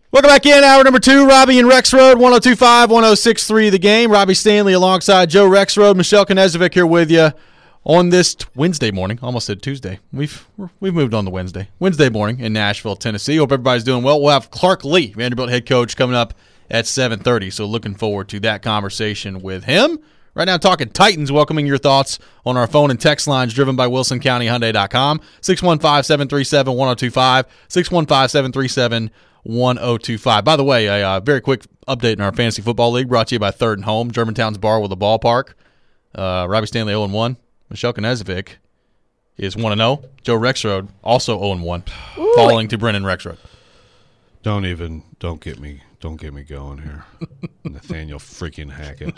Welcome back in, hour number 2. Robbie and Rexroad, 102.5, 106.3 The Game. Robbie Stanley alongside Joe Rexroad. Michelle Knezovic here with you on this Wednesday morning. Almost said Tuesday. We've moved on to Wednesday morning in Nashville, Tennessee. Hope everybody's doing well. We'll have Clark Lee, Vanderbilt head coach, coming up at 7:30. So looking forward to that conversation with him. Right now, talking Titans, welcoming your thoughts on our phone and text lines driven by WilsonCountyHyundai.com, 615-737-1025, 615-737-1025. By the way, a very quick update in our Fantasy Football League brought to you by Third and Home, Germantown's bar with a ballpark. Robbie Stanley 0-1. Michelle Knezovic is 1-0. Joe Rexroad also 0-1, falling to Brennan Rexroad. Don't get me going here. Nathaniel freaking Hackett.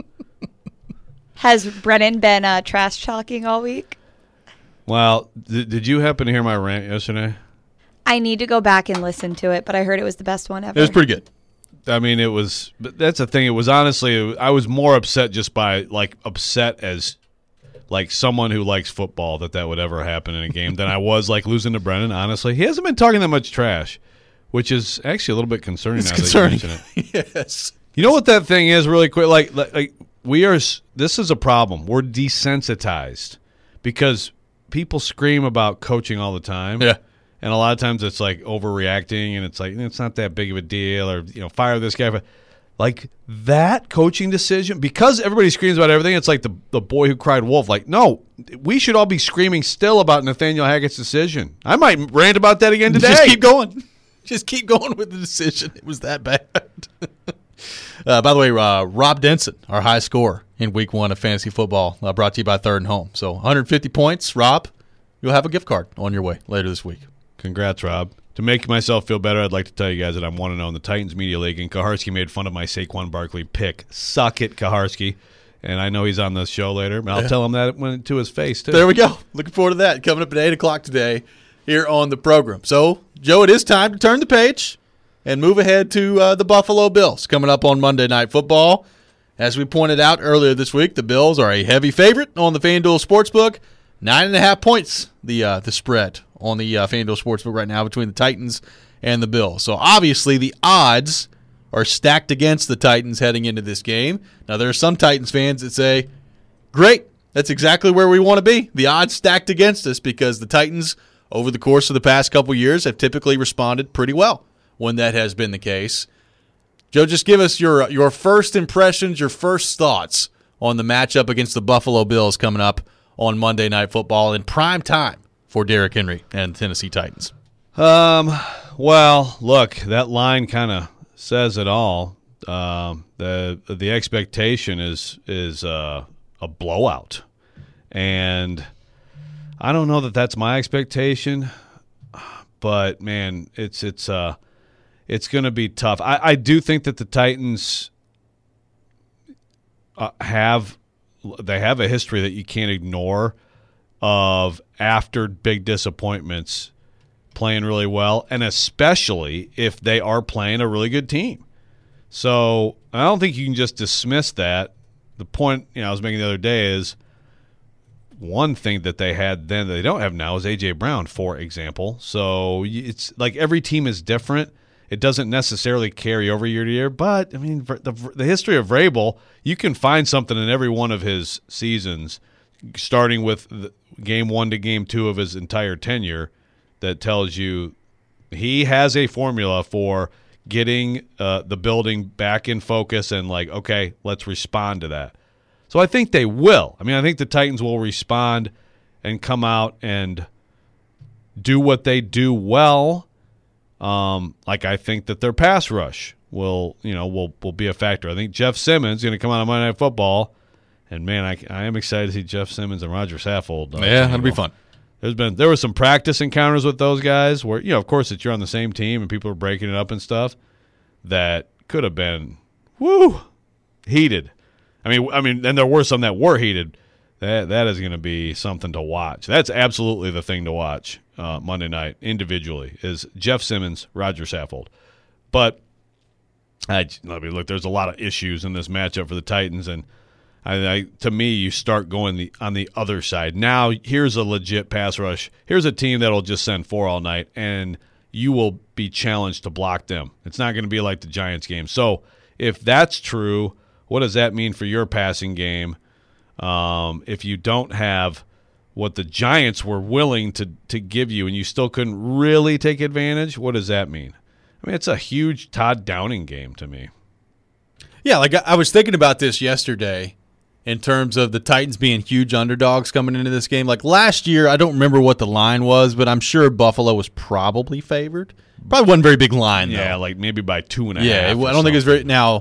Has Brennan been trash talking all week? Well, did you happen to hear my rant yesterday? I need to go back and listen to it, but I heard it was the best one ever. It was pretty good. I mean, it was. But that's the thing. It was honestly, I was more upset just by upset as someone who likes football that would ever happen in a game than I was losing to Brennan. Honestly, he hasn't been talking that much trash, which is actually a little bit concerning. It's now concerning. That you mention it. Yes. You know what that thing is really quick? We are. This is a problem. We're desensitized because people scream about coaching all the time. Yeah. And a lot of times it's overreacting, and it's not that big of a deal, or fire this guy. That coaching decision, because everybody screams about everything. It's like the boy who cried wolf. No, we should all be screaming still about Nathaniel Hackett's decision. I might rant about that again today. Just keep going. Just keep going with the decision. It was that bad. By the way, Rob Denson, our high scorer in Week 1 of Fantasy Football, brought to you by Third and Home. So 150 points, Rob. You'll have a gift card on your way later this week. Congrats, Rob. To make myself feel better, I'd like to tell you guys that I'm 1-0 in the Titans Media League, and Kaharski made fun of my Saquon Barkley pick. Suck it, Kaharski. And I know he's on the show later, but I'll tell him that went to his face, too. There we go. Looking forward to that. Coming up at 8 o'clock today here on the program. So, Joe, it is time to turn the page and move ahead to the Buffalo Bills coming up on Monday Night Football. As we pointed out earlier this week, the Bills are a heavy favorite on the FanDuel Sportsbook. 9.5 points, the spread on the FanDuel Sportsbook right now between the Titans and the Bills. So obviously the odds are stacked against the Titans heading into this game. Now there are some Titans fans that say, great, that's exactly where we want to be. The odds stacked against us because the Titans over the course of the past couple years have typically responded pretty well when that has been the case. Joe, just give us your first impressions, your first thoughts on the matchup against the Buffalo Bills coming up on Monday Night Football in prime time for Derrick Henry and the Tennessee Titans. Well, look, that line kind of says it all. The expectation is a blowout, and I don't know that that's my expectation, but man, it's going to be tough. I do think that the Titans have a history that you can't ignore of after big disappointments playing really well, and especially if they are playing a really good team. So I don't think you can just dismiss that. The point I was making the other day is one thing that they had then that they don't have now is A.J. Brown, for example. So it's like every team is different. It doesn't necessarily carry over year to year, but, I mean, the history of Vrabel, you can find something in every one of his seasons, starting with game 1 to game 2 of his entire tenure, that tells you he has a formula for getting the building back in focus and okay, let's respond to that. So I think they will. I mean, I think the Titans will respond and come out and do what they do well. I think that their pass rush will be a factor. I think Jeff Simmons is going to come out on Monday Night Football, and man, I am excited to see Jeff Simmons and Roger Saffold. Yeah, that'll be fun. There were some practice encounters with those guys where of course that you're on the same team and people are breaking it up and stuff that could have been heated. I mean, and there were some that were heated. That is going to be something to watch. That's absolutely the thing to watch Monday night individually is Jeff Simmons, Roger Saffold. But look, there's a lot of issues in this matchup for the Titans, and to me, you start going on the other side. Now, here's a legit pass rush. Here's a team that'll just send 4 all night, and you will be challenged to block them. It's not going to be like the Giants game. So if that's true, what does that mean for your passing game? If you don't have what the Giants were willing to give you and you still couldn't really take advantage, what does that mean? I mean, it's a huge Todd Downing game to me. Yeah, like I was thinking about this yesterday in terms of the Titans being huge underdogs coming into this game. Like last year, I don't remember what the line was, but I'm sure Buffalo was probably favored. Probably wasn't a very big line, though. Yeah, like maybe by 2.5. Yeah, I don't think it was very – now,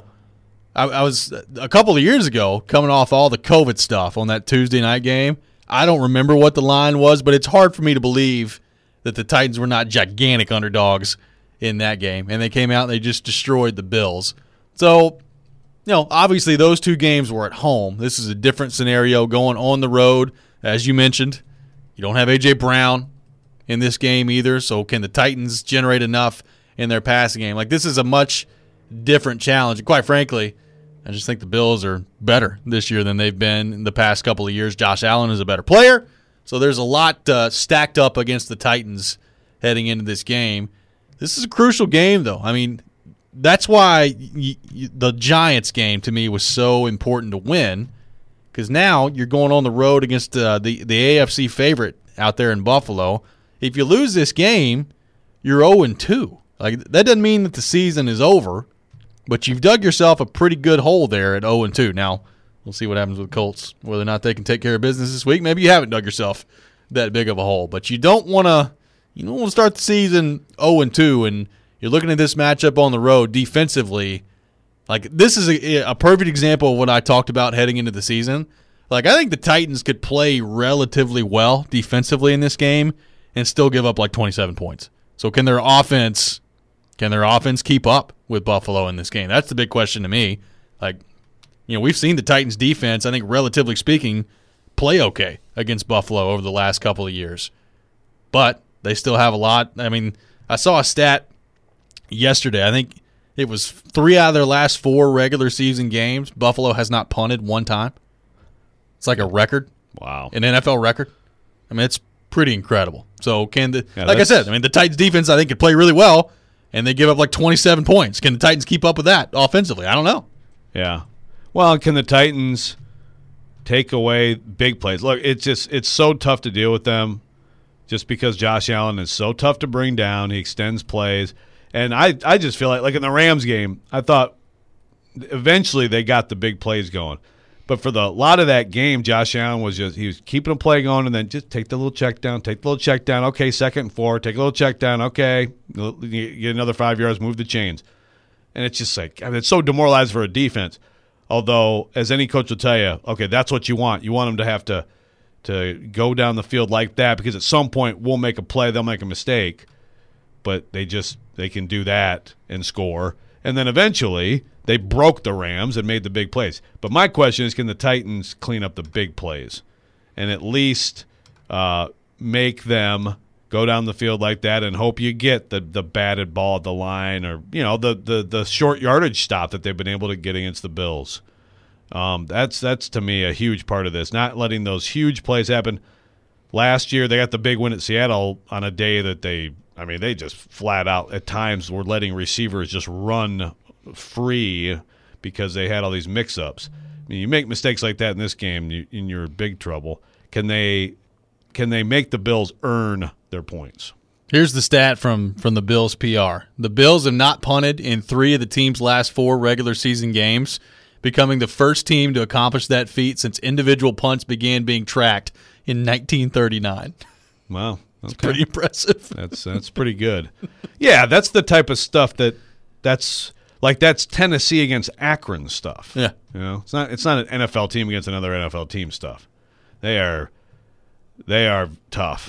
I was a couple of years ago coming off all the COVID stuff on that Tuesday night game. I don't remember what the line was, but it's hard for me to believe that the Titans were not gigantic underdogs in that game. And they came out and they just destroyed the Bills. So, obviously those two games were at home. This is a different scenario going on the road. As you mentioned, you don't have A.J. Brown in this game either. So can the Titans generate enough in their passing game? Like, this is a much different challenge. And quite frankly, I just think the Bills are better this year than they've been in the past couple of years. Josh Allen is a better player. So there's a lot stacked up against the Titans heading into this game. This is a crucial game, though. I mean, that's why the Giants game, to me, was so important to win, because now you're going on the road against the AFC favorite out there in Buffalo. If you lose this game, you're 0-2. Like, that doesn't mean that the season is over, but you've dug yourself a pretty good hole there at 0-2. Now, we'll see what happens with the Colts, whether or not they can take care of business this week. Maybe you haven't dug yourself that big of a hole, but you don't want to start the season 0-2, and you're looking at this matchup on the road defensively. Like, this is a perfect example of what I talked about heading into the season. Like, I think the Titans could play relatively well defensively in this game and still give up like 27 points. So can their offense keep up with Buffalo in this game? That's the big question to me. Like, we've seen the Titans defense, I think relatively speaking, play okay against Buffalo over the last couple of years. But they still have a lot. I mean, I saw a stat yesterday. I think it was 3 out of their last 4 regular season games, Buffalo has not punted one time. It's like a record. Wow. An NFL record. I mean, it's pretty incredible. So like I said, I mean, the Titans defense, I think, could play really well, and they give up like 27 points. Can the Titans keep up with that offensively? I don't know. Yeah. Well, can the Titans take away big plays? Look, it's so tough to deal with them just because Josh Allen is so tough to bring down. He extends plays. And I just feel like in the Rams game, I thought eventually they got the big plays going. But for a lot of that game, Josh Allen he was keeping a play going and then just take the little check down. Okay, 2nd and 4, take a little check down. Okay, get another 5 yards, move the chains. And it's just like, I mean, it's so demoralizing for a defense. Although, as any coach will tell you, okay, that's what you want. You want them to have to go down the field like that, because at some point we'll make a play, they'll make a mistake. But they can do that and score. And then eventually they broke the Rams and made the big plays. But my question is, can the Titans clean up the big plays and at least make them go down the field like that and hope you get the batted ball at the line, or the short yardage stop that they've been able to get against the Bills. That's to me a huge part of this, not letting those huge plays happen. Last year they got the big win at Seattle on a day that they just flat out at times were letting receivers just run free because they had all these mix-ups. I mean, you make mistakes like that in this game, you're in big trouble. Can they make the Bills earn their points? Here's the stat from the Bills PR. The Bills have not punted in 3 of the team's last 4 regular season games, becoming the first team to accomplish that feat since individual punts began being tracked in 1939. Wow. It's pretty impressive. That's pretty good. Yeah, that's the type of stuff that's Tennessee against Akron stuff. Yeah. It's not an NFL team against another NFL team stuff. They are tough.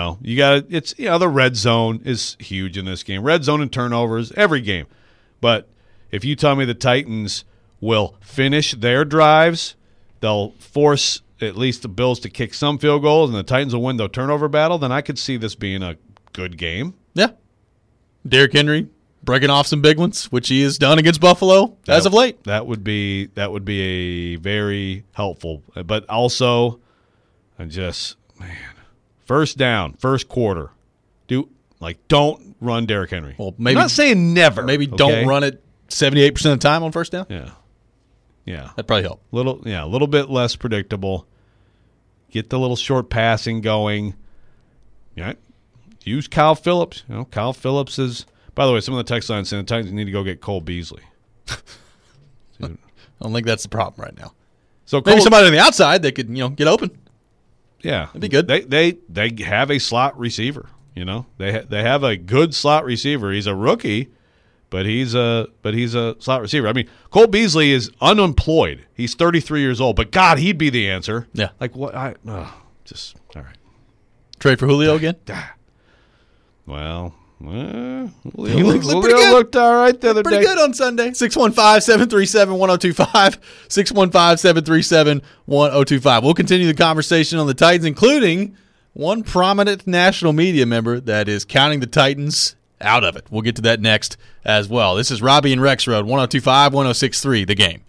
The red zone is huge in this game. Red zone and turnovers every game. But if you tell me the Titans will finish their drives, they'll force at least the Bills to kick some field goals, and the Titans will win the turnover battle, then I could see this being a good game. Yeah. Derrick Henry breaking off some big ones, which he has done against Buffalo as of late. That would be a very helpful. But also, first down, first quarter. Like, don't run Derrick Henry. Well, maybe I'm not saying never. Maybe okay? don't run it 78% of the time on first down. Yeah. That'd probably help. A little bit less predictable. Get the little short passing going. Yeah. Use Kyle Phillips. Kyle Phillips is. By the way, some of the text lines saying the Titans need to go get Cole Beasley. I don't think that's the problem right now. So Maybe somebody on the outside that could get open. Yeah, that'd be good. They have a slot receiver. They have a good slot receiver. He's a rookie, but he's a slot receiver. I mean, Cole Beasley is unemployed. He's 33 years old, but God, he'd be the answer. Yeah. Like what? Just all right. Trade for Julio again? Well, Julio looked all right the other day. Pretty good on Sunday. 615-737-1025. 615-737-1025. We'll continue the conversation on the Titans, including one prominent national media member that is counting the Titans out of it. We'll get to that next as well. This is Robbie and Rex Road, 102.5, 106.3, The Game.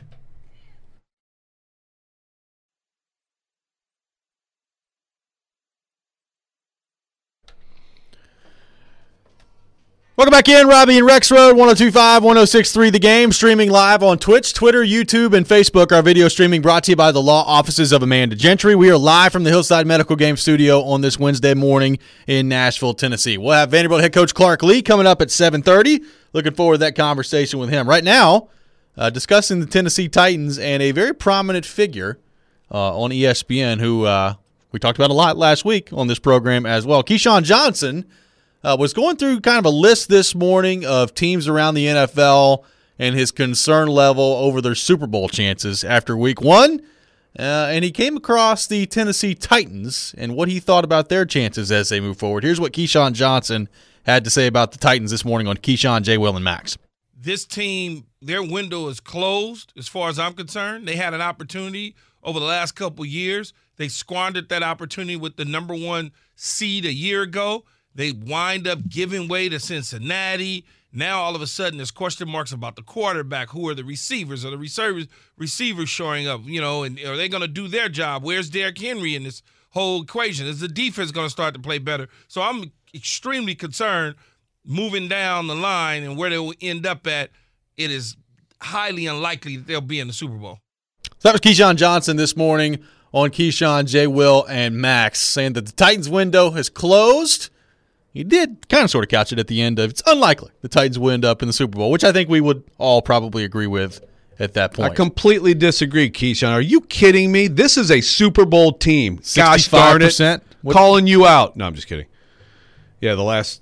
Welcome back in, Robbie and Rex Road, 102.5, 106.3 The Game, streaming live on Twitch, Twitter, YouTube, and Facebook. Our video streaming brought to you by the law offices of Amanda Gentry. We are live from the Hillside Medical Game Studio on this Wednesday morning in Nashville, Tennessee. We'll have Vanderbilt head coach Clark Lee coming up at 7:30. Looking forward to that conversation with him. Right now, discussing the Tennessee Titans and a very prominent figure on ESPN who we talked about a lot last week on this program as well. Keyshawn Johnson was going through kind of a list this morning of teams around the NFL and his concern level over their Super Bowl chances after week one. And he came across the Tennessee Titans and what he thought about their chances as they move forward. Here's what Keyshawn Johnson had to say about the Titans this morning on Keyshawn, J. Will, and Max. This team, their window is closed as far as I'm concerned. They had an opportunity over the last couple years. They squandered that opportunity with the number one seed a year ago. They wind up giving way to Cincinnati. Now, all of a sudden, there's question marks about the quarterback. Who are the receivers? Are the receivers showing up? And are they going to do their job? Where's Derrick Henry in this whole equation? Is the defense going to start to play better? So I'm extremely concerned moving down the line and where they will end up at. It is highly unlikely that they'll be in the Super Bowl. So that was Keyshawn Johnson this morning on Keyshawn, J. Will, and Max, saying that the Titans window has closed. He did kind of sort of couch it at the end of it's unlikely the Titans will end up in the Super Bowl, which I think we would all probably agree with at that point. I completely disagree, Keyshawn. Are you kidding me? This is a Super Bowl team. Gosh darn it. Calling you out. No, I'm just kidding. Yeah,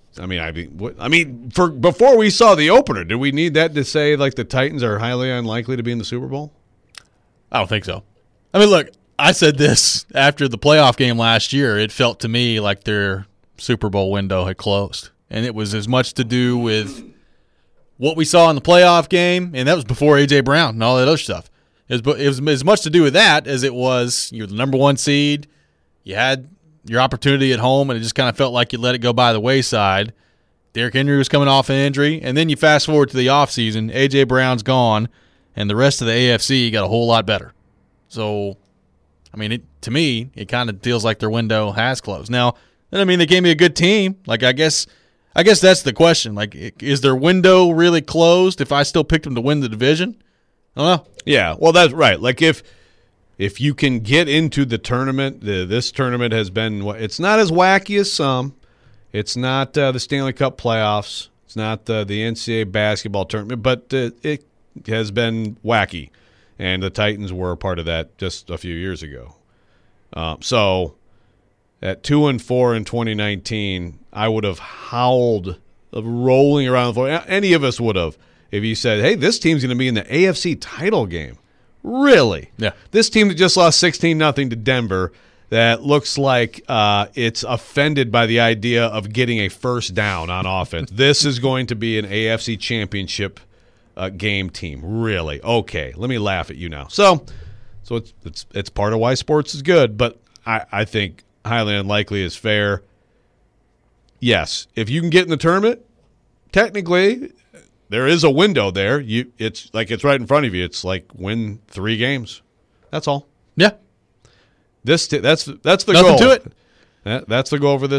for before we saw the opener, did we need that to say like the Titans are highly unlikely to be in the Super Bowl? I don't think so. I mean, look, I said this after the playoff game last year. It felt to me like their Super Bowl window had closed, and it was as much to do with what we saw in the playoff game, and that was before A.J. Brown and all that other stuff. It was as much to do with that as it was you're the number one seed, you had your opportunity at home, and it just kind of felt like you let it go by the wayside. Derrick Henry was coming off an injury, and then you fast forward to the offseason, A.J. Brown's gone, and the rest of the AFC got a whole lot better. So, I mean, to me, it kind of feels like their window has closed. Now, they gave me a good team. Like, I guess that's the question. Like, is their window really closed if I still picked them to win the division? I don't know. Yeah, well, that's right. Like, if you can get into the tournament, this tournament has been – it's not as wacky as some. It's not the Stanley Cup playoffs. It's not the NCAA basketball tournament, but it has been wacky, and the Titans were a part of that just a few years ago. So – at 2-4 in 2019, I would have howled of rolling around the floor. Any of us would have if you said, hey, this team's going to be in the AFC title game. Really? Yeah. This team that just lost 16-0 to Denver that looks like it's offended by the idea of getting a first down on offense. This is going to be an AFC championship game team. Really? Okay, let me laugh at you now. So it's part of why sports is good, but I think – highly unlikely is fair. Yes, if you can get in the tournament, technically there is a window there. It's right in front of you. It's like win 3 games. That's all. Yeah. That's the Nothing goal. to it. That's the goal for this team.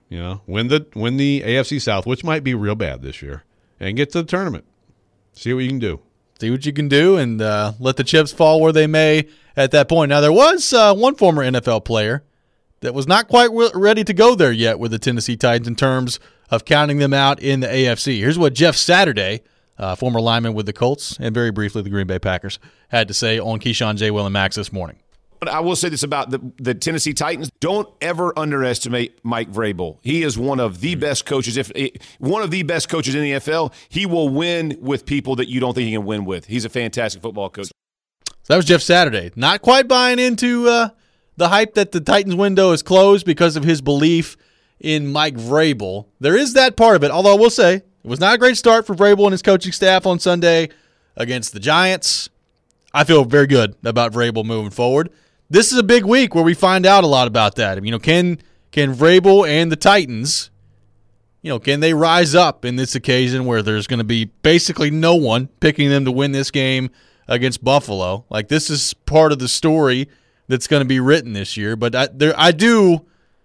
win the AFC South, which might be real bad this year, and get to the tournament. See what you can do. See what you can do, and let the chips fall where they may at that point. Now, there was one former NFL player that was not quite ready to go there yet with the Tennessee Titans in terms of counting them out in the AFC. Here's what Jeff Saturday, former lineman with the Colts and very briefly the Green Bay Packers, had to say on Keyshawn, J. Will, and Max this morning. But I will say this about the Tennessee Titans. Don't ever underestimate Mike Vrabel. He is one of the best coaches. One of the best coaches in the NFL. He will win with people that you don't think he can win with. He's a fantastic football coach. So that was Jeff Saturday. Not quite buying into the hype that the Titans window is closed because of his belief in Mike Vrabel. There is that part of it, although I will say it was not a great start for Vrabel and his coaching staff on Sunday against the Giants. I feel very good about Vrabel moving forward. This is a big week where we find out a lot about that. Can Vrabel and the Titans, can they rise up in this occasion where there's going to be basically no one picking them to win this game against Buffalo? Like, this is part of the story that's going to be written this year. But I do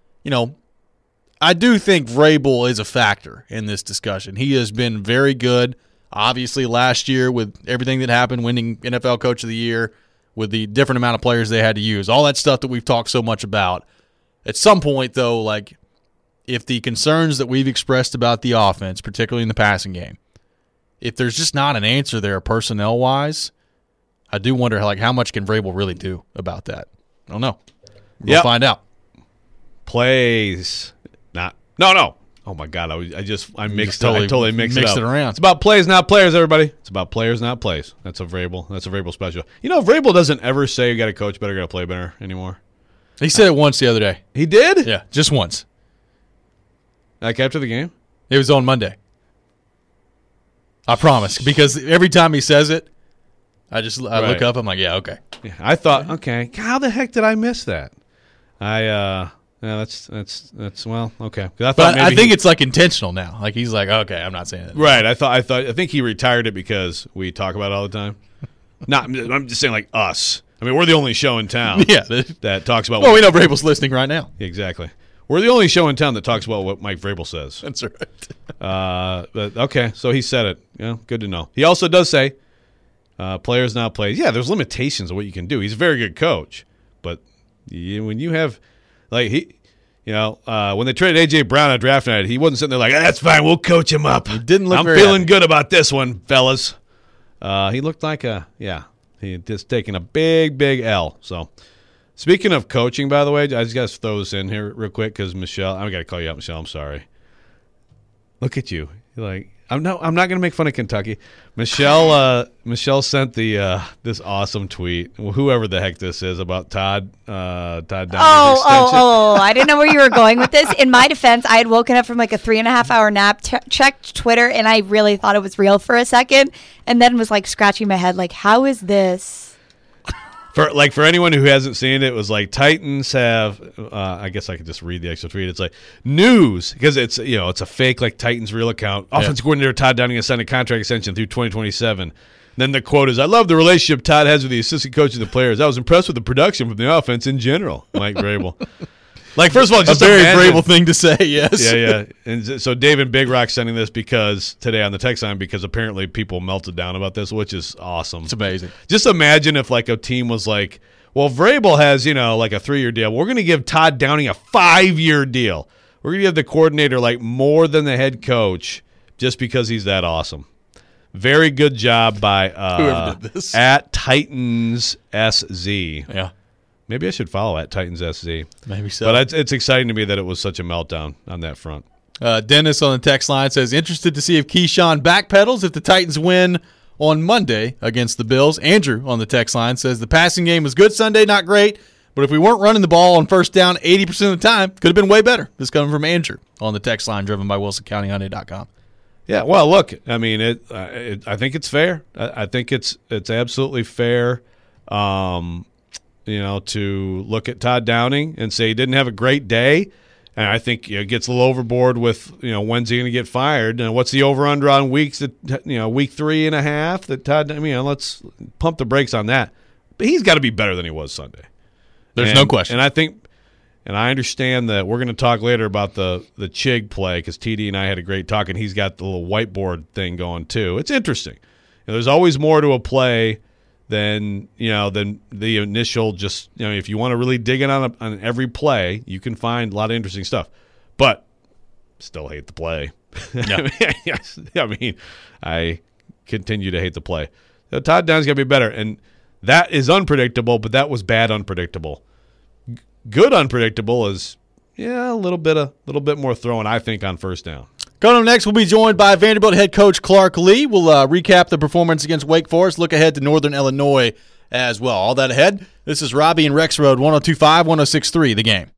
think Vrabel is a factor in this discussion. He has been very good, obviously, last year with everything that happened, winning NFL Coach of the Year, with the different amount of players they had to use, all that stuff that we've talked so much about. At some point, though, like, if the concerns that we've expressed about the offense, particularly in the passing game, if there's just not an answer there personnel-wise, I do wonder, how much can Vrabel really do about that? I don't know. We'll find out. Plays. No. Oh, my God. I totally mixed it up. Around. It's about plays, not players, everybody. It's about players, not plays. That's a Vrabel special. Vrabel doesn't ever say you got to coach better, got to play better anymore. He said it once the other day. He did? Yeah, just once. Like after the game? It was on Monday. I promise. Because every time he says it, I look up, I'm like, yeah, okay. Yeah, I thought, okay, how the heck did I miss that? That's well, okay. I think it's like intentional now. Like, he's like, okay, I'm not saying that. Right. I think he retired it because we talk about it all the time. I'm just saying, like, us. I mean, we're the only show in town that talks about. Well, we know Vrabel's listening right now. Exactly. We're the only show in town that talks about what Mike Vrabel says. That's right. But okay, so he said it. Yeah, good to know. He also does say, players, not plays. Yeah, there's limitations of what you can do. He's a very good coach, but when you have. Like, when they traded A.J. Brown on draft night, he wasn't sitting there like, that's fine, we'll coach him up. He didn't look I'm very feeling happy. good about this one, fellas. He looked like he just taken a big, big L. So, speaking of coaching, by the way, I just got to throw this in here real quick because Michelle, I got to call you out, Michelle, I'm sorry. Look at you. You're like, I'm not going to make fun of Kentucky. Michelle sent the this awesome tweet, whoever the heck this is, about Todd Downey's extension. I didn't know where you were going with this. In my defense, I had woken up from like a 3.5-hour nap, checked Twitter, and I really thought it was real for a second, and then was like scratching my head, like, how is this? For anyone who hasn't seen it, it was like Titans have. I guess I could just read the extra tweet. It's like news because it's a fake like Titans real account. Offensive coordinator Todd Downing has signed a contract extension through 2027. Then the quote is, "I love the relationship Todd has with the assistant coach and the players. I was impressed with the production from the offense in general." Mike Vrabel. Like, first of all, just a very imagine, Vrabel thing to say, yes. Yeah. And so David Big Rock sending this today on the text line because apparently people melted down about this, which is awesome. It's amazing. Just imagine if like a team was like, well, Vrabel has, like a 3-year deal. We're going to give Todd Downing a 5-year deal. We're going to give the coordinator like more than the head coach just because he's that awesome. Very good job by whoever did this. At Titans SZ. Yeah. Maybe I should follow at Titans SZ. Maybe so. But it's exciting to me that it was such a meltdown on that front. Dennis on the text line says, interested to see if Keyshawn backpedals if the Titans win on Monday against the Bills. Andrew on the text line says, the passing game was good Sunday, not great, but if we weren't running the ball on first down 80% of the time, could have been way better. This coming from Andrew on the text line driven by WilsonCountyHyundai.com. Yeah, well, look, I mean, I think it's fair. I think it's absolutely fair. To look at Todd Downing and say he didn't have a great day. And I think it gets a little overboard with, when's he going to get fired? And what's the over-under on weeks that, week 3.5 that Todd, let's pump the brakes on that. But he's got to be better than he was Sunday. There's no question. And I think And I understand that we're going to talk later about the Chig play because TD and I had a great talk, and he's got the little whiteboard thing going too. It's interesting. There's always more to a play than the initial. Just if you want to really dig in on every play, you can find a lot of interesting stuff. But still hate the play. Yeah. I mean, I continue to hate the play. So Todd Downs got to be better, and that is unpredictable. But that was bad unpredictable. Good unpredictable is a little bit more throwing, I think, on first down. Coming up next, we'll be joined by Vanderbilt head coach Clark Lea. We'll recap the performance against Wake Forest, look ahead to Northern Illinois as well. All that ahead. This is Robbie and Rexroad, 102.5, 106.3, The Game.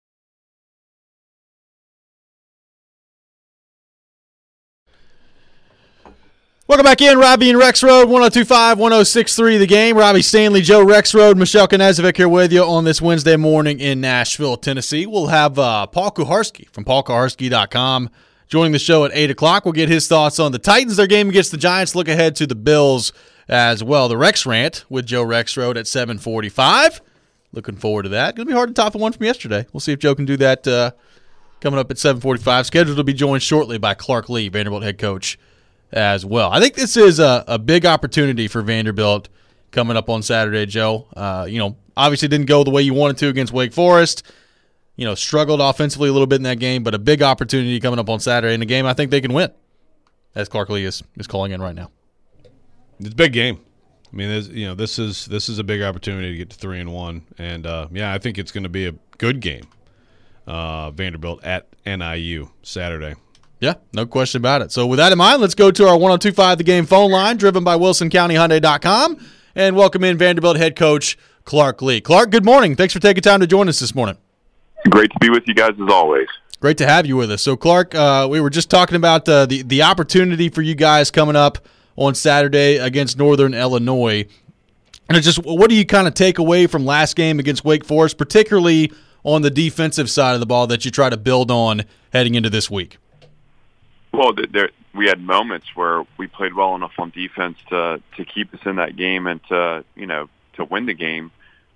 Welcome back in, Robbie and Rexroad, 102.5, 106.3, The Game. Robbie Stanley, Joe Rexroad, Michelle Knezovic here with you on this Wednesday morning in Nashville, Tennessee. We'll have Paul Kuharsky from paulkuharsky.com joining the show at 8 o'clock. We'll get his thoughts on the Titans, their game against the Giants, look ahead to the Bills as well. The Rex Rant with Joe Rexroad at 7:45. Looking forward to that. Going to be hard to top the one from yesterday. We'll see if Joe can do that coming up at 7:45. Scheduled to be joined shortly by Clark Lea, Vanderbilt head coach, as well. I think this is a big opportunity for Vanderbilt coming up on Saturday, Joe. Obviously didn't go the way you wanted to against Wake Forest. Struggled offensively a little bit in that game, but a big opportunity coming up on Saturday in a game I think they can win, as Clark Lea is calling in right now. It's a big game. I mean, this is a big opportunity to get to 3-1, and I think it's going to be a good game. Vanderbilt at NIU Saturday. Yeah, no question about it. So with that in mind, let's go to our 102.5 The Game phone line, driven by WilsonCountyHyundai.com, and welcome in Vanderbilt head coach Clark Lea. Clark, good morning. Thanks for taking time to join us this morning. Great to be with you guys as always. Great to have you with us. So, Clark, we were just talking about the opportunity for you guys coming up on Saturday against Northern Illinois. And it's just, what do you kind of take away from last game against Wake Forest, particularly on the defensive side of the ball that you try to build on heading into this week? Well, we had moments where we played well enough on defense to keep us in that game and to win the game.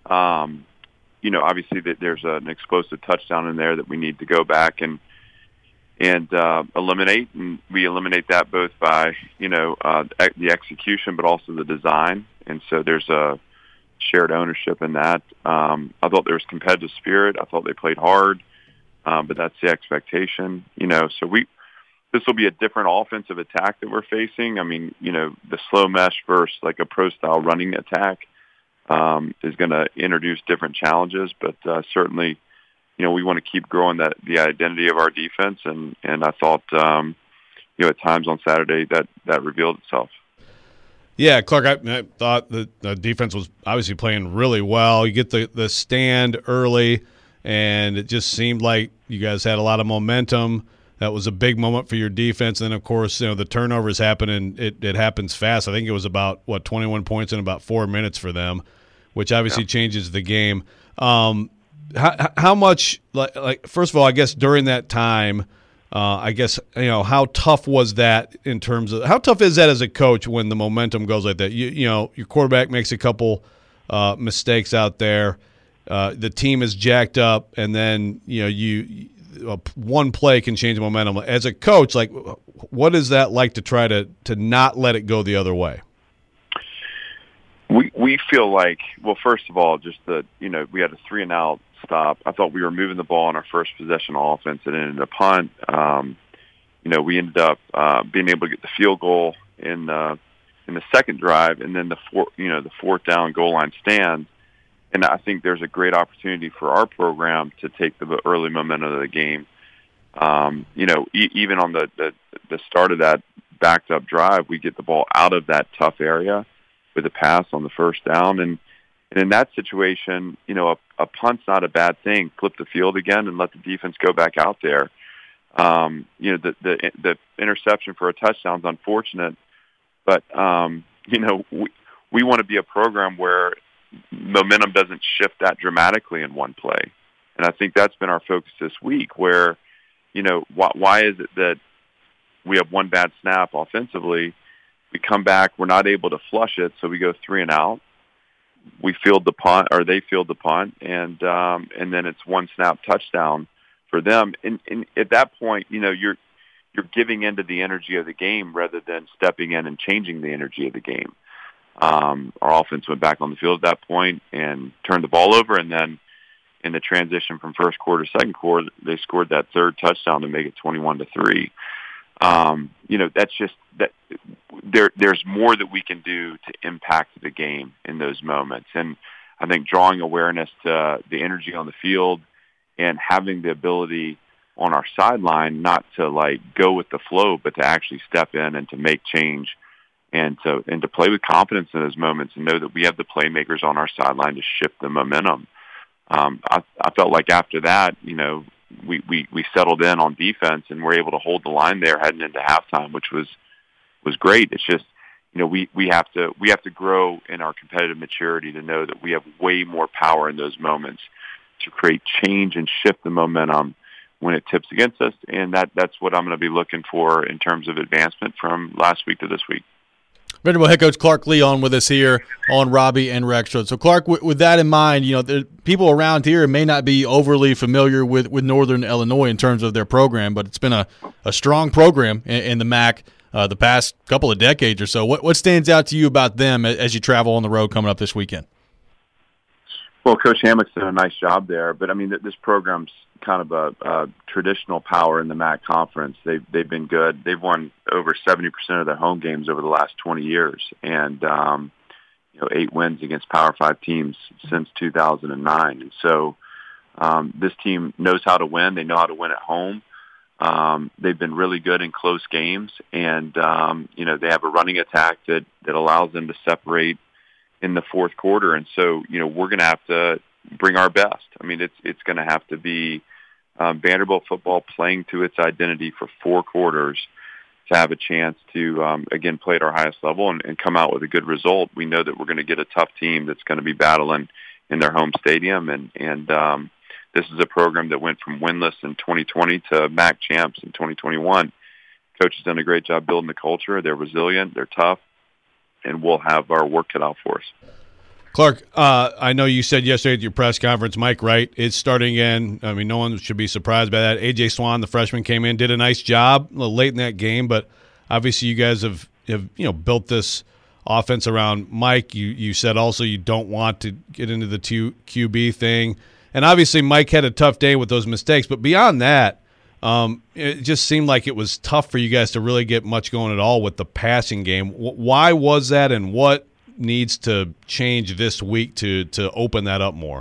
Obviously that there's an explosive touchdown in there that we need to go back and eliminate, and we eliminate that both by the execution but also the design, and so there's a shared ownership in that. I thought there was competitive spirit. I thought they played hard, but that's the expectation. So this will be a different offensive attack that we're facing. I mean, the slow mesh versus like a pro-style running attack is going to introduce different challenges, but certainly, we want to keep growing the identity of our defense, and I thought, at times on Saturday that revealed itself. Yeah, Clark, I thought the defense was obviously playing really well. You get the stand early, and it just seemed like you guys had a lot of momentum. That was a big moment for your defense. And then, of course, the turnovers happen, and it happens fast. I think it was about, 21 points in about 4 minutes for them, which obviously changes the game. How much, like first of all, I guess during that time, how tough was that in terms of – how tough is that as a coach when the momentum goes like that? Your quarterback makes a couple mistakes out there. The team is jacked up, and then, one play can change the momentum. As a coach, like, what is that like to try to not let it go the other way? We feel like, well, first of all, just we had a 3-and-out stop. I thought we were moving the ball on our first possession of offense. It ended a punt. We ended up being able to get the field goal in the second drive, and then the fourth down goal line stand. And I think there's a great opportunity for our program to take the early momentum of the game. Even on the start of that backed up drive, we get the ball out of that tough area with a pass on the first down. And in that situation, a punt's not a bad thing. Flip the field again and let the defense go back out there. The interception for a touchdown is unfortunate, but we want to be a program where momentum doesn't shift that dramatically in one play. And I think that's been our focus this week, where, why is it that we have one bad snap offensively, we come back, we're not able to flush it, so we go 3-and-out. we field the punt, or they field the punt, and then it's one snap touchdown for them. And at that point, you're giving into the energy of the game rather than stepping in and changing the energy of the game. Our offense went back on the field at that point and turned the ball over, and then in the transition from first quarter to second quarter, they scored that third touchdown to make it 21-3. That's just that. There's more that we can do to impact the game in those moments, and I think drawing awareness to the energy on the field and having the ability on our sideline not to go with the flow, but to actually step in and to make change, and to play with confidence in those moments, and know that we have the playmakers on our sideline to shift the momentum. I felt like after that, we settled in on defense and were able to hold the line there heading into halftime, which was great. It's just, we have to grow in our competitive maturity to know that we have way more power in those moments to create change and shift the momentum when it tips against us. And that's what I'm going to be looking for in terms of advancement from last week to this week. Vanderbilt head coach Clark Leon with us here on Robbie and Rexrode. So, Clark, with that in mind, people around here may not be overly familiar with Northern Illinois in terms of their program, but it's been a strong program in the MAC the past couple of decades or so. What stands out to you about them as you travel on the road coming up this weekend? Well, Coach Hammock's done a nice job there, but this program's kind of a traditional power in the MAC conference. They've been good. They've won over 70% of their home games over the last 20 years, and 8 wins against Power 5 teams since 2009. And so this team knows how to win. They know how to win at home. They've been really good in close games, and they have a running attack that allows them to separate in the fourth quarter. And so we're going to have to bring our best. It's going to have to be Vanderbilt football playing to its identity for 4 quarters to have a chance to, again, play at our highest level and come out with a good result. We know that we're going to get a tough team that's going to be battling in their home stadium. And this is a program that went from winless in 2020 to MAC champs in 2021. Coach has done a great job building the culture. They're resilient. They're tough. And we'll have our work cut out for us. Clark, I know you said yesterday at your press conference, Mike Wright is starting in. No one should be surprised by that. A.J. Swan, the freshman, came in, did a nice job a little late in that game, but obviously you guys have built this offense around Mike. You said also you don't want to get into the QB thing. And obviously Mike had a tough day with those mistakes, but beyond that, it just seemed like it was tough for you guys to really get much going at all with the passing game. Why was that, and what needs to change this week to open that up more?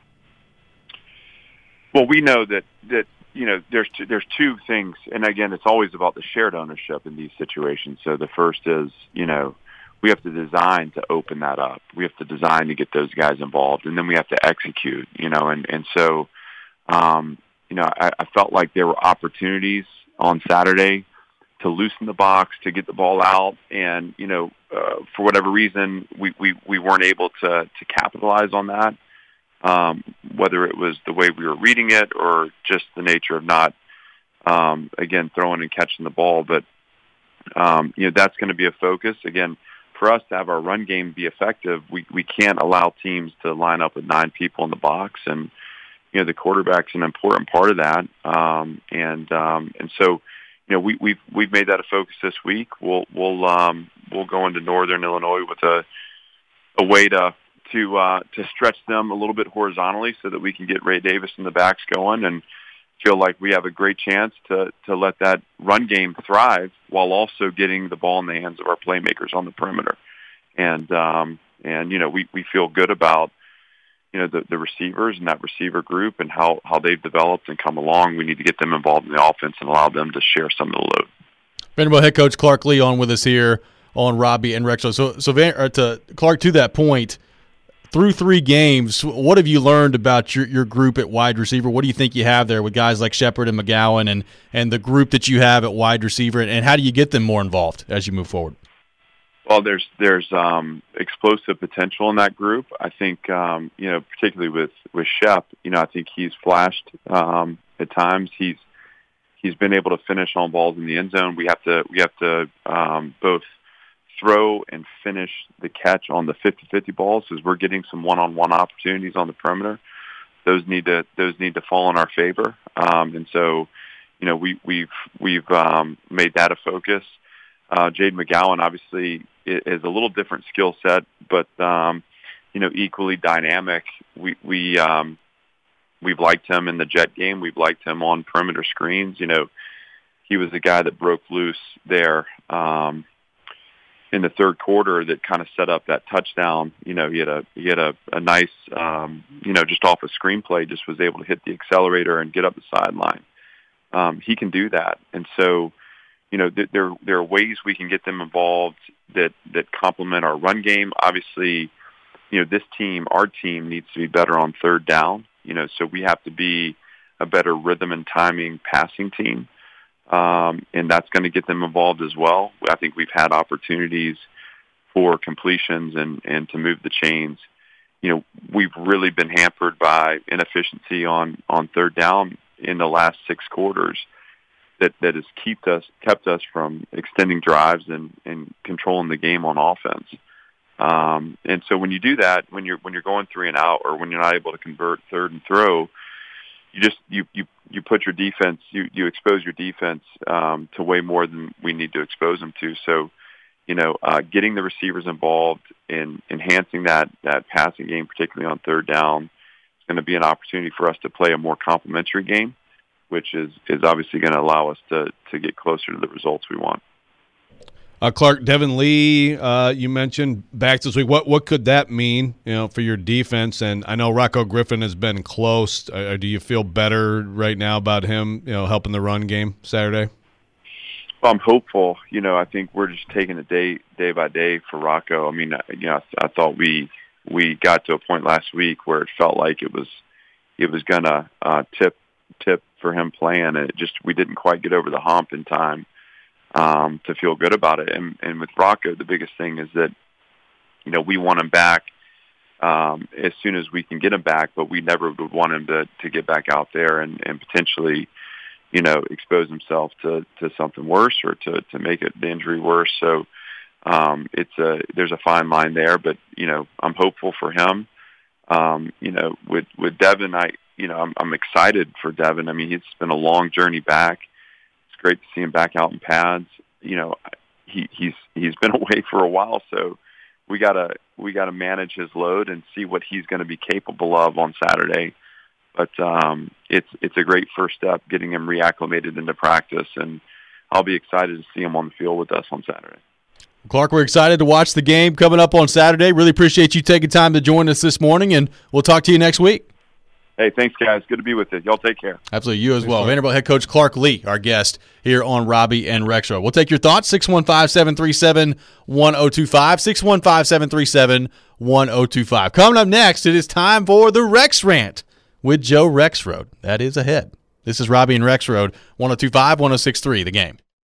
Well, we know that there's 2 things, and again, it's always about the shared ownership in these situations. So the first is, we have to design to open that up. We have to design to get those guys involved, and then we have to execute, and so I felt like there were opportunities on Saturday to loosen the box, to get the ball out, and for whatever reason, we weren't able to capitalize on that. Whether it was the way we were reading it or just the nature of not, again, throwing and catching the ball. But that's going to be a focus again for us to have our run game be effective. We can't allow teams to line up with 9 people in the box, and the quarterback's an important part of that. And so. We've made that a focus this week. We'll go into Northern Illinois with a way to stretch them a little bit horizontally so that we can get Ray Davis and the backs going and feel like we have a great chance to let that run game thrive while also getting the ball in the hands of our playmakers on the perimeter. And we feel good about the receivers and that receiver group and how they've developed and come along. We need to get them involved in the offense and allow them to share some of the load. Vanderbilt head coach Clark Leon with us here on Robbie and Rex. So to Clark, to that point, through 3 games, what have you learned about your group at wide receiver? What do you think you have there with guys like Shepard and McGowan and the group that you have at wide receiver, and how do you get them more involved as you move forward? Well, there's explosive potential in that group. I think particularly with Shep, I think he's flashed at times. He's been able to finish on balls in the end zone. We have to both throw and finish the catch on the 50-50 balls, as we're getting some one-on-one opportunities on the perimeter. Those need to fall in our favor. And so, we've made that a focus. Jade McGowan obviously is a little different skill set, but equally dynamic. We've liked him in the jet game. We've liked him on perimeter screens. He was the guy that broke loose there in the third quarter that kind of set up that touchdown. He had a nice, just off a screenplay, just was able to hit the accelerator and get up the sideline. He can do that. And so, there are ways we can get them involved that complement our run game. Obviously, our team needs to be better on third down, so we have to be a better rhythm and timing passing team. And that's going to get them involved as well. I think we've had opportunities for completions and to move the chains. We've really been hampered by inefficiency on third down in the last 6 quarters that has kept us from extending drives and controlling the game on offense. And so when you do that, when you're going 3 and out, or when you're not able to convert third and throw, you put your defense, you expose your defense to way more than we need to expose them to. So, getting the receivers involved in enhancing that passing game, particularly on third down, is going to be an opportunity for us to play a more complementary game, which is obviously going to allow us to get closer to the results we want. Clark, Devin Lee, you mentioned back this week. What could that mean, for your defense? And I know Rocco Griffin has been close. Do you feel better right now about him, helping the run game Saturday? Well, I'm hopeful. I think we're just taking it day by day for Rocco. I mean, I thought we got to a point last week where it felt like it was gonna tip for him playing, and we didn't quite get over the hump in time to feel good about it. And with Rocco, the biggest thing is that, we want him back as soon as we can get him back, but we never would want him to get back out there and potentially, expose himself to something worse or to make the injury worse. So there's a fine line there, but, I'm hopeful for him. With Devin, I'm excited for Devin. I mean, it's been a long journey back. It's great to see him back out in pads. He's been away for a while, so we gotta manage his load and see what he's going to be capable of on Saturday. But it's a great first step getting him reacclimated into practice, and I'll be excited to see him on the field with us on Saturday. Clark, we're excited to watch the game coming up on Saturday. Really appreciate you taking time to join us this morning, and we'll talk to you next week. Hey, thanks, guys. Good to be with you. Y'all take care. Absolutely. You as well. Vanderbilt head coach Clark Lea, our guest here on Robbie and Rexroad. We'll take your thoughts, 615-737-1025, 615-737-1025. Coming up next, it is time for the Rex Rant with Joe Rexroad. That is ahead. This is Robbie and Rexroad, 102.5, 106.3, The Game.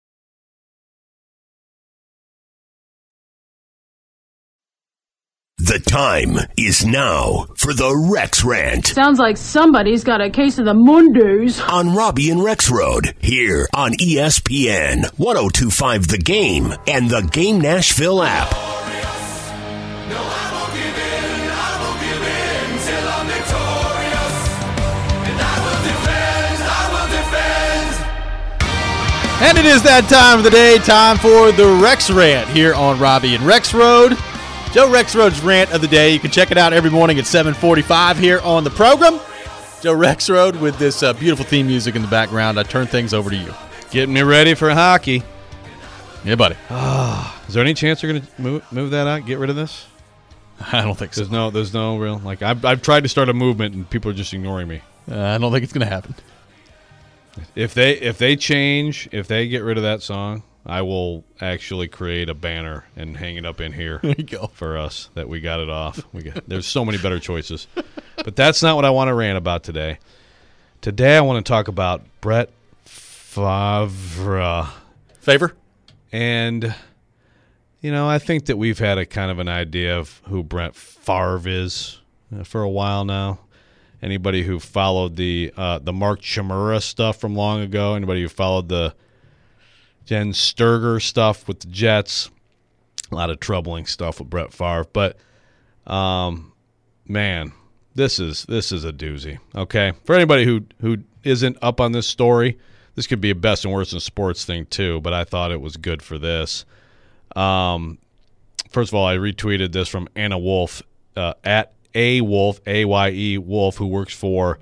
The time is now for the Rex Rant. Sounds like somebody's got a case of the Mondays. On Robbie and Rexroad, here on ESPN, 102.5 The Game, and the Game Nashville app. And it is that time of the day, time for the Rex Rant here on Robbie and Rexroad. Joe Rexroad's Rant of the Day. You can check it out every morning at 7:45 here on the program. Joe Rexroad with this beautiful theme music in the background. I turn things over to you. Getting me ready for hockey. Yeah, buddy. Is there any chance you're going to move that out, get rid of this? I don't think so. There's no real, I've tried to start a movement and people are just ignoring me. I don't think it's going to happen. If they get rid of that song, I will actually create a banner and hang it up in here. There you go. For us that we got it off. There's so many better choices. But that's not what I want to rant about today. Today I want to talk about Brett Favre. And, I think that we've had a kind of an idea of who Brett Favre is for a while now. Anybody who followed the Mark Chmura stuff from long ago, anybody who followed the Jen Sturger stuff with the Jets, A lot of troubling stuff with Brett Favre, but man, this is a doozy. Okay, for anybody who isn't up on this story, this could be a best and worst in sports thing too. But I thought it was good for this. First of all, I retweeted this from Anna Wolf at A Wolf, AYE Wolf, who works for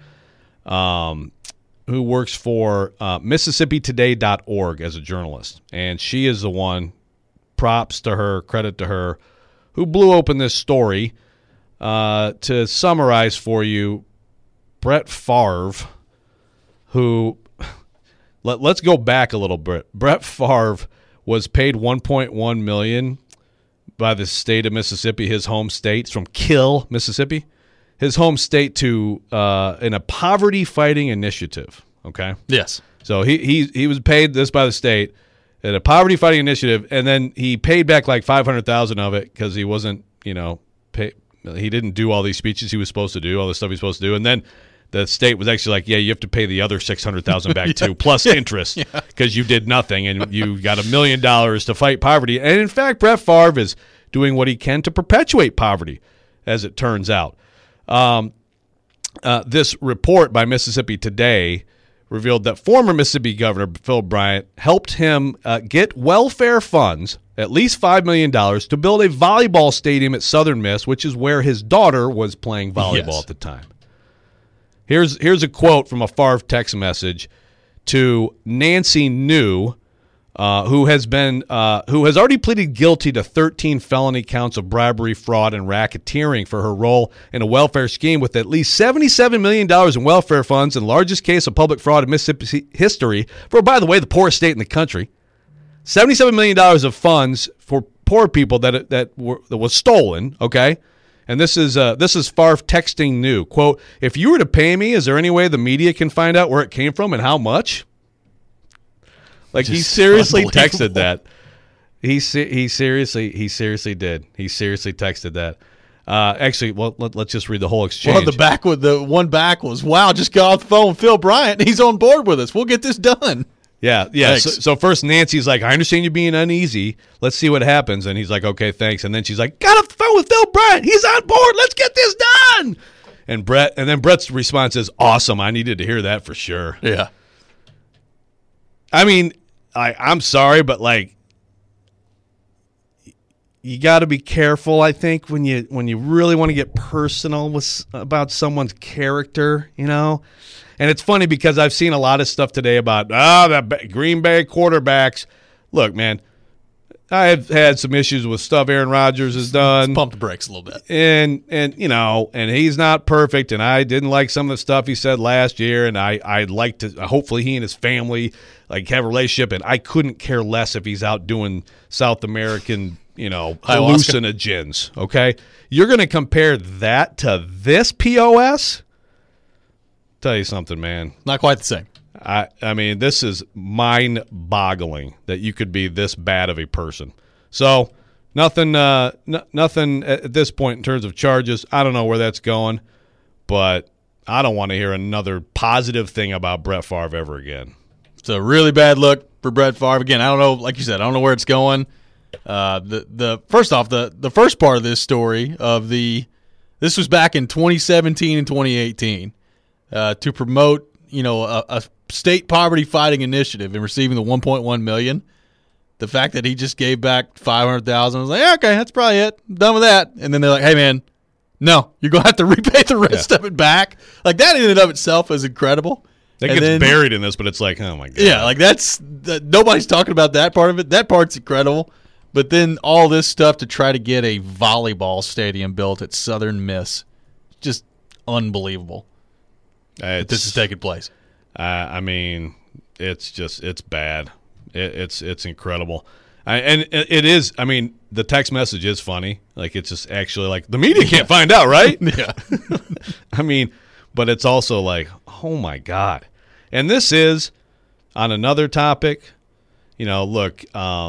MississippiToday.org as a journalist, and she is the one. Props to her, credit to her, who blew open this story. To summarize for you, Brett Favre, who let's go back a little bit. Brett Favre was paid $1.1 million by the state of Mississippi, his home state. It's from Kill, Mississippi, his home state, to in a poverty fighting initiative. Okay. Yes. So he was paid this by the state at a poverty fighting initiative, and then he paid back like $500,000 of it because he wasn't, he didn't do all these speeches he was supposed to do, all the stuff he was supposed to do, and then the state was actually like, yeah, you have to pay the other $600,000 back too, plus interest, because you did nothing and you got $1 million to fight poverty. And in fact, Brett Favre is doing what he can to perpetuate poverty, as it turns out. This report by Mississippi Today revealed that former Mississippi Governor Phil Bryant helped him get welfare funds, at least $5 million, to build a volleyball stadium at Southern Miss, which is where his daughter was playing volleyball at the time. Here's a quote from a Favre text message to Nancy New, who has already pleaded guilty to 13 felony counts of bribery, fraud, and racketeering for her role in a welfare scheme with at least $77 million in welfare funds, and largest case of public fraud in Mississippi history for, by the way, the poorest state in the country. $77 million of funds for poor people that was stolen. Okay, and this is Favre texting New, quote, "If you were to pay me, is there any way the media can find out where it came from and how much?" Like, he seriously texted that. He seriously did. He seriously texted that. Actually, well, let's just read the whole exchange. Well, the one back was, wow, just got off the phone with Phil Bryant. He's on board with us. We'll get this done. Yeah. So first Nancy's like, I understand you being uneasy. Let's see what happens. And he's like, okay, thanks. And then she's like, got off the phone with Phil Bryant. He's on board. Let's get this done. And then Brett's response is, awesome. I needed to hear that for sure. Yeah. I mean, I'm sorry, but like, you got to be careful, I think, when you really want to get personal about someone's character, And it's funny because I've seen a lot of stuff today about the Green Bay quarterbacks. Look, man, I've had some issues with stuff Aaron Rodgers has done. Let's pump the brakes a little bit. And he's not perfect, and I didn't like some of the stuff he said last year, and I'd like to hopefully he and his family have a relationship, and I couldn't care less if he's out doing South American hallucinogens, okay? You're going to compare that to this POS? Tell you something, man. Not quite the same. I mean, this is mind-boggling that you could be this bad of a person. So, nothing at this point in terms of charges. I don't know where that's going, but I don't want to hear another positive thing about Brett Favre ever again. It's a really bad look for Brett Favre. Again, I don't know, like you said, I don't know where it's going. First off, the first part of this story this was back in 2017 and 2018 to promote a state poverty fighting initiative and receiving the $1.1 million. The fact that he just gave back $500,000, I was like, yeah, okay, that's probably it. I'm done with that. And then they're like, hey man, no, you're gonna have to repay the rest of it back. Like, that in and of itself is incredible. That gets buried in this, but it's like, oh my god. Yeah, like nobody's talking about that part of it. That part's incredible. But then all this stuff to try to get a volleyball stadium built at Southern Miss, just unbelievable. This is taking place. I mean, it's bad. It's incredible. And it is. I mean, the text message is funny. Like, it's just actually like the media can't find out, right? Yeah. I mean, but it's also like, oh my god. And this is on another topic. Look.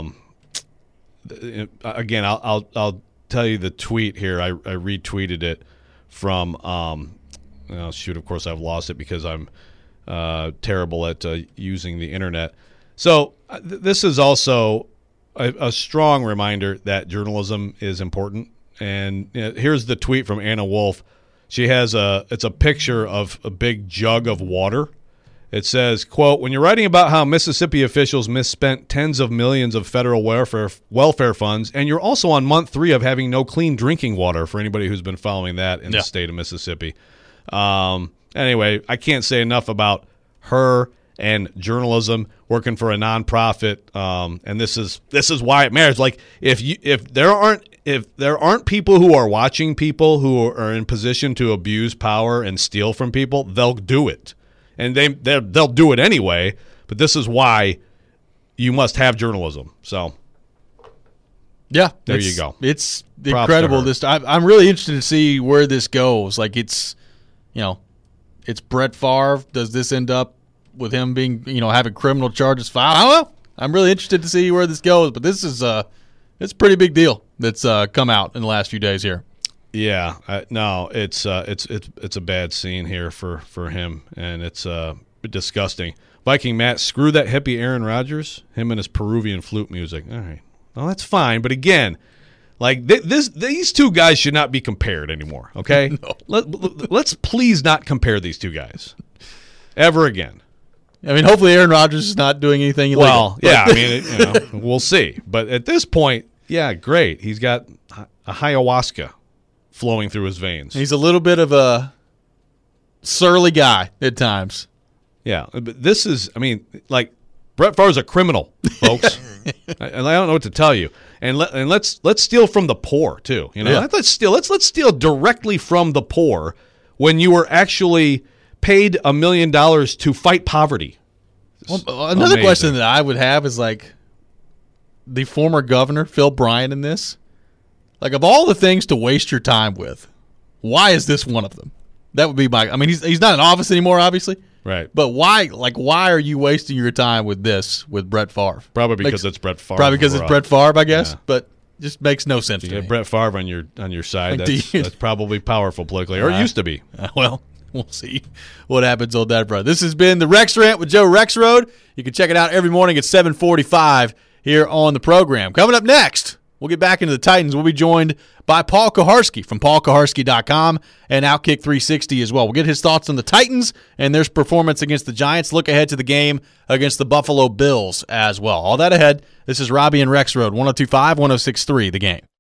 Again, I'll tell you the tweet here. I retweeted it from. Of course I've lost it because I'm terrible at using the internet. So this is also a strong reminder that journalism is important. And here's the tweet from Anna Wolf. She has it's a picture of a big jug of water. It says, quote, "When you're writing about how Mississippi officials misspent tens of millions of federal welfare funds, and you're also on month 3 of having no clean drinking water," for anybody who's been following that in the state of Mississippi. Anyway, I can't say enough about her and journalism, working for a nonprofit, and this is why it matters. Like if there aren't people who are watching people who are in position to abuse power and steal from people, they'll do it, and they'll do it anyway. But this is why you must have journalism. So, yeah, there you go. It's Props incredible. I'm really interested to see where this goes. Like it's Brett Favre. Does this end up with him being, having criminal charges filed? I don't know. I'm really interested to see where this goes, but this is it's a pretty big deal that's come out in the last few days here. Yeah, no, it's a bad scene here for him, and it's disgusting. Viking Matt, screw that hippie Aaron Rodgers, him and his Peruvian flute music. All right, well that's fine, but again, like these two guys should not be compared anymore. Okay, no. Let's please not compare these two guys ever again. I mean, hopefully Aaron Rodgers is not doing anything illegal. Well, yeah, I mean, we'll see. But at this point, yeah, great. He's got a ayahuasca flowing through his veins. He's a little bit of a surly guy at times. Yeah, but this is, I mean, like Brett Favre's a criminal, folks. And I don't know what to tell you. And let's steal from the poor too. Yeah. Let's steal directly from the poor when you were actually paid $1 million to fight poverty. Well, another question that I would have is like the former governor, Phil Bryant, in this. Like, of all the things to waste your time with, why is this one of them? That would be I mean, he's not in office anymore, obviously. Right. But why are you wasting your time with this, with Brett Favre? Probably because it's Brett Favre. Probably because it's Brett Favre, I guess. Yeah. But just makes no sense to me. You have Brett Favre on your side. That's probably powerful politically, or it used to be. Well, we'll see what happens on that front. This has been the Rex Rant with Joe Rexrode. You can check it out every morning at 7:45 here on the program. Coming up next, we'll get back into the Titans. We'll be joined by Paul Kuharsky from paulkuharsky.com and Outkick 360 as well. We'll get his thoughts on the Titans and their performance against the Giants. Look ahead to the game against the Buffalo Bills as well. All that ahead. This is Robbie and Rexrode, 102.5, 106.3, The Game.